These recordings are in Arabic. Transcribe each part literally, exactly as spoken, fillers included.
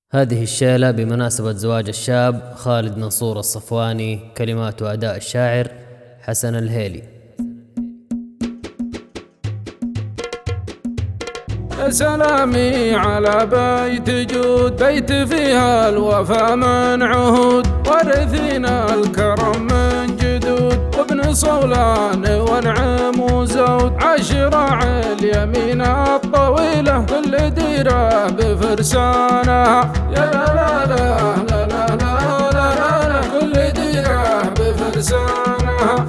هذه الشيلة بمناسبة زواج الشاب خالد منصور الصفواني، كلمات وأداء الشاعر حسن الهيلي. يا سلامي على بيت جود، بيت فيها الوفا من عهود، ورثينا الكرم من جدود، وابن صولان ونعم وزود، عشراع اليمين الطويلة كل ديرة بفرسانها. يا لا لا لا لا لا لا لا لا كل ديرة بفرسانها.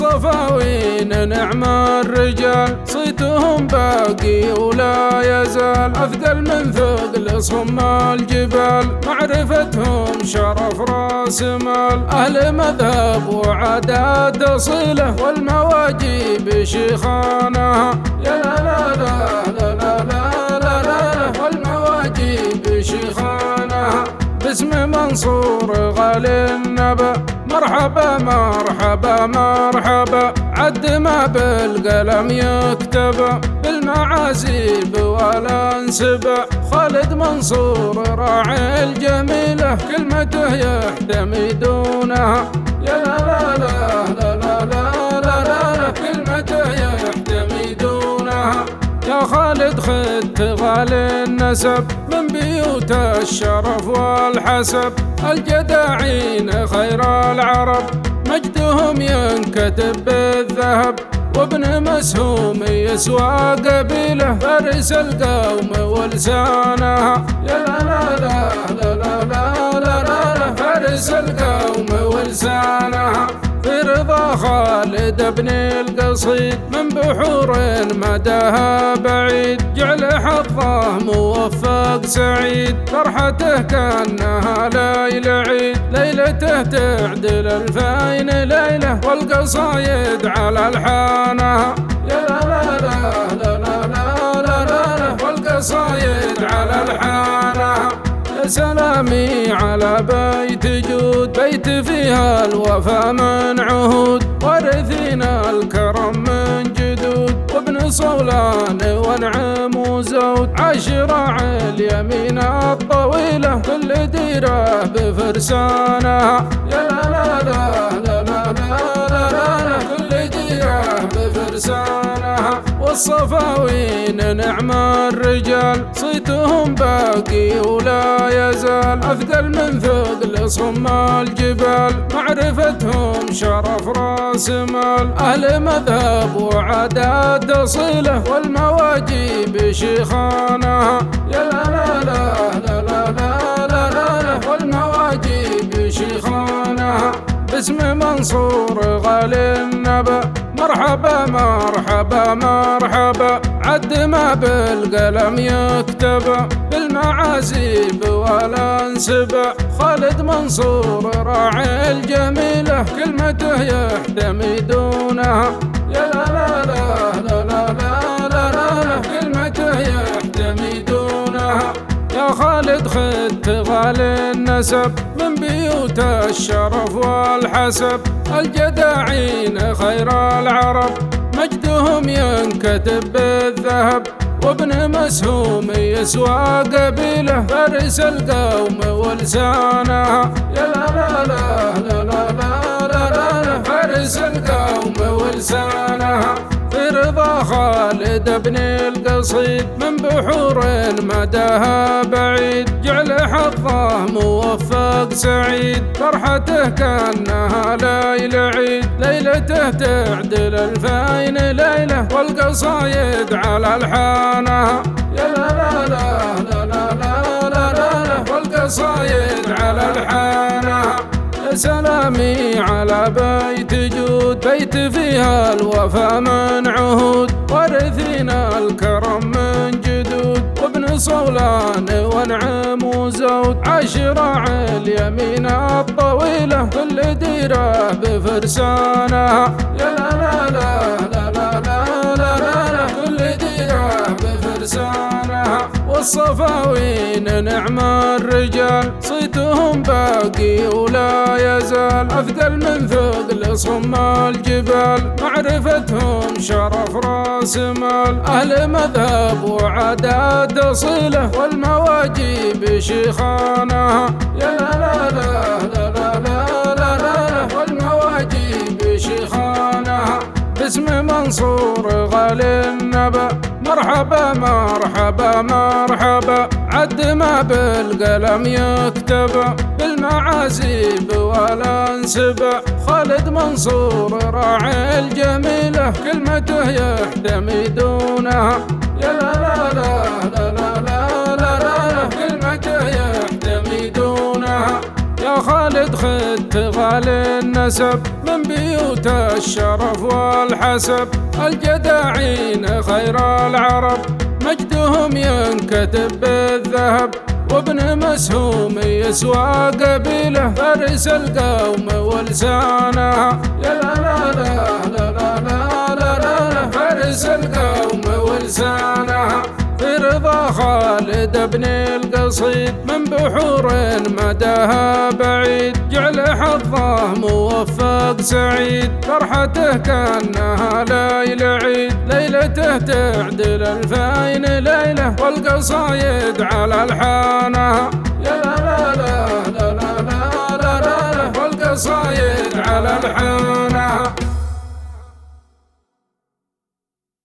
والصفاوين نعم الرجال، صيتهم باقي ولا يزال، أثقل من ثقل صم الجبال، معرفتهم شرف راس مال، أهل مذهب وعادات أصيلة، والمواجيب شيخانها. يا لا لا لا لا لا لا لا لا والمواجيب شيخانها. باسم منصور غالي النبا، مرحبا مرحبا مرحبا، عد ما بالقلم يكتب، بالمعازيب والانسبة، خالد منصور راعي الجميلة، كلمته يحتمي دونها. يا لا لا لا لا لا لا لا كلمته يحتمي دونها. يا خالد خذت غالي النسب، من بيوت الشرف والحسب، الجداعين خير العرب، مجدهم ينكتب بالذهب، وابن مسهوم يسوى قبيله، فارس القوم ولسانها. يا لا لا لا لا لا لا لا لا فارس القوم ولسانها. في رضا خالد ابن القصيد، من بحور مداها بعيد، جعل حظه موفق سعيد، فرحته كأنها ليلة عيد، ليلته تعدل الفين ليلة، والقصايد على الحانها. يا لا لا لا لا لا لا لا والقصايد على الحانها. يا سلامي على بيت جود، بيت فيها الوفا من عهود، ورثينا الكرم من جدود، وابن صولان ونعم وزود، عشراع اليمين الطويلة كل ديرة بفرسانها. يا لا لا لا لا لا لا لا كل ديرة بفرسانها. والصفاوين نعم الرجال، صيتهم باقي ولا يزال، أثقل من ثقل صم الجبال، معرفتهم شرف راس مال، أهل مذهب وعادات أصيلة، والمواجيب شيخانها. يا لا لا لا لا لا لا لا لا والمواجيب شيخانها. باسم منصور غالي النبا، مرحبا مرحبا مرحبا، عد ما بالقلم يكتب، بالمعازيب والانسبة، خالد منصور راعي الجميلة، كلمته يحتمي دونها. يا لا لا لا لا لا لا لا لا كلمته يحتمي دونها. يا خالد خذت غالي النسب، من بيوت الشرف والحسب، الجداعين خير العرب، مجدهم ينكتب بالذهب، وابن مسهوم يسوى قبيله، فارس القوم ولسانها. يا لا لا لا لا لا لا لا فارس القوم ولسانها. في رضا خالد ابن القصيد، من بحور مداها بعيد، جعل حظه موفق سعيد، فرحته كأنها ليلة عيد، ليلته تعدل الفين ليلة، والقصايد على الحانها. يا لا لا لا لا لا لا لا والقصايد على الحانها. يا سلامي على بيت جود، بيت فيها الوفا من عهود، ورثينا الكرم من جدود، وابن صولان ونعم وزود، عشراع اليمين الطويلة كل ديرة بفرسانها. يا لا لا لا لا لا لا لا لا كل ديرة بفرسانها. والصفاوين نعم الرجال، صيت مجدهم باقي ولا يزال، أثقل من ثقل صم الجبال، معرفتهم شرف راس مال، أهل مذهب وعادات أصيلة، والمواجيب شيخانها يا لا لا لا لا لا لا لا لا، والمواجيب شيخانها باسم منصور غالي النبأ، مرحبا مرحبا مرحبا، عد ما بالقلم يكتب، بالمعازيب والانسبة، خالد منصور راعي الجميلة، كلمته يحتمي دونها يا لا لا لا لا لا لا لا لا، كلمته يحتمي دونها. يا خالد خدت غالي النسب، من بيوت الشرف والحسب، الجداعين خير العرب، مجدهم ينكتب بالذهب، وابن مسهوم يسوى قبيله، فارس القوم ولسانها يا لا لا لا لا لا لا لا لا، فارس القوم ولسانها. في رضا خالد بن القصيد، من بحور مداها بعيد، جعل حظه موفق سعيد، فرحته كأنها ليل عيد، ليلته تعدل الفين ليلة، والقصايد على الحانها يا لا لا لا لا لا لا لا، والقصايد على الحانها.